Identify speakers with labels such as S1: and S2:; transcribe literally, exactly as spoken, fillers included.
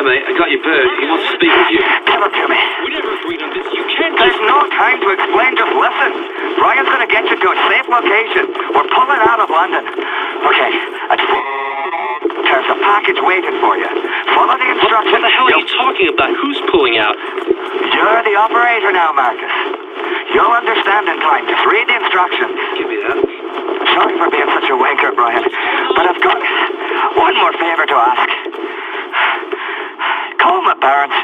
S1: Yeah, mate, I got your bird. He wants to speak with you.
S2: Give it to me.
S1: We never agreed on this. You can't
S2: There's
S1: just...
S2: no time to explain, just listen. Brian's gonna get you to a safe location. We're pulling out of London. Okay, at four... There's a package waiting for you. Follow the instructions.
S1: What the hell are
S2: You'll...
S1: you talking about? Who's pulling out?
S2: You're the operator now, Marcus. You'll understand in time. Just read the instructions.
S1: Give me that.
S2: Sorry for being such a wanker, Brian, but I've got one more favor to ask. Call my parents.